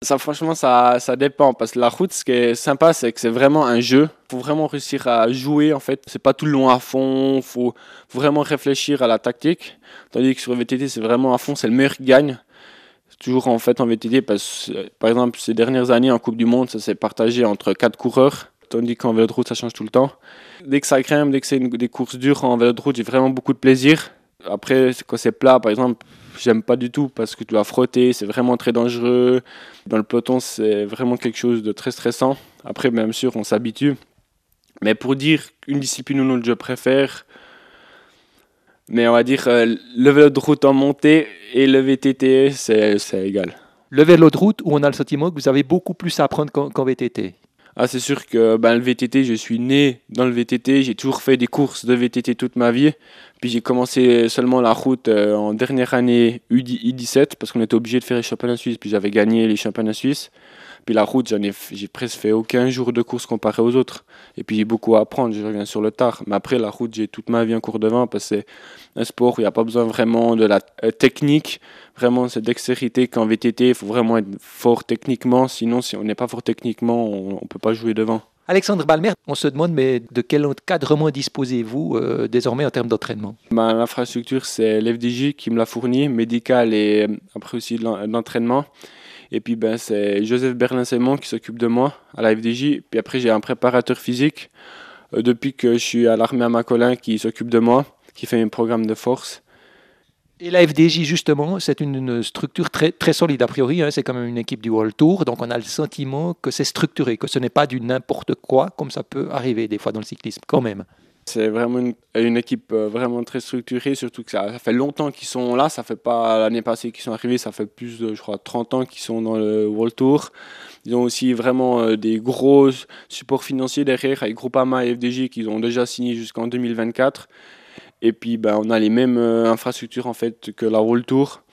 Ça, franchement, ça dépend. Parce que la route, ce qui est sympa, c'est que c'est vraiment un jeu. Faut vraiment réussir à jouer, en fait. C'est pas tout le long à fond. Faut vraiment réfléchir à la tactique. Tandis que sur le VTT, c'est vraiment à fond. C'est le meilleur qui gagne. C'est toujours, en fait, en VTT. Parce que, par exemple, ces dernières années, en Coupe du Monde, ça s'est partagé entre 4 coureurs. Tandis qu'en vélo de route, ça change tout le temps. Dès que ça grimpe, dès que c'est des courses dures en vélo de route, j'ai vraiment beaucoup de plaisir. Après, quand c'est plat, par exemple, j'aime pas du tout parce que tu dois frotter, c'est vraiment très dangereux. Dans le peloton, c'est vraiment quelque chose de très stressant. Après, bien sûr, on s'habitue. Mais pour dire une discipline ou une autre, je préfère. Mais on va dire le vélo de route en montée et le VTT, c'est égal. Le vélo de route, où on a le sentiment que vous avez beaucoup plus à apprendre qu'en VTT. Ah, c'est sûr que le VTT, je suis né dans le VTT, j'ai toujours fait des courses de VTT toute ma vie. Puis j'ai commencé seulement la route en dernière année U17 parce qu'on était obligé de faire les championnats suisses, puis j'avais gagné les championnats suisses. Puis la route, j'ai presque fait aucun jour de course comparé aux autres. Et puis j'ai beaucoup à apprendre, je reviens sur le tard. Mais après, la route, j'ai toute ma vie en cours de vin parce que c'est un sport où il n'y a pas besoin vraiment de la technique. Vraiment, c'est dextérité qu'en VTT, il faut vraiment être fort techniquement. Sinon, si on n'est pas fort techniquement, on ne peut pas jouer devant. Alexandre Balmer, on se demande, mais de quel encadrement disposez-vous désormais en termes d'entraînement? L'infrastructure, c'est l'FDJ qui me l'a fourni, médical et après aussi de l'entraînement. Et puis c'est Joseph Berlin-Sémon qui s'occupe de moi à la FDJ. Puis après, j'ai un préparateur physique depuis que je suis à l'armée à Macolin qui s'occupe de moi, qui fait un programme de force. Et la FDJ, justement, c'est une structure très, très solide a priori. C'est quand même une équipe du World Tour. Donc on a le sentiment que c'est structuré, que ce n'est pas du n'importe quoi, comme ça peut arriver des fois dans le cyclisme, quand même. C'est vraiment une équipe vraiment très structurée, surtout que ça fait longtemps qu'ils sont là. Ça fait pas l'année passée qu'ils sont arrivés, ça fait plus de, je crois, 30 ans qu'ils sont dans le World Tour. Ils ont aussi vraiment des gros supports financiers derrière, avec Groupama et FDJ qui ont déjà signé jusqu'en 2024. Et puis on a les mêmes infrastructures en fait que la World Tour.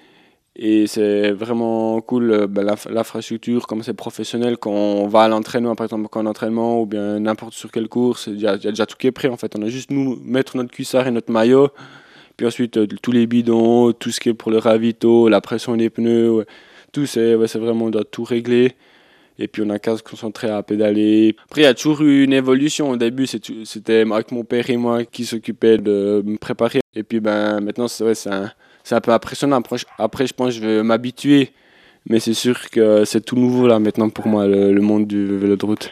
Et c'est vraiment cool, l'infrastructure, comme c'est professionnel, quand on va à l'entraînement, par exemple, quand entraînement ou bien n'importe sur quelle course, il y a déjà tout qui est prêt en fait. On a juste nous mettre notre cuissard et notre maillot, puis ensuite tous les bidons, tout ce qui est pour le ravito, la pression des pneus, ouais. Tout c'est vraiment, on doit tout régler. Et puis on a qu'à se concentrer à pédaler. Après, il y a toujours eu une évolution. Au début, c'était avec mon père et moi qui s'occupaient de me préparer. Et puis maintenant, c'est un peu impressionnant. Après, je pense que je vais m'habituer. Mais c'est sûr que c'est tout nouveau là maintenant pour moi, le monde du vélo de route.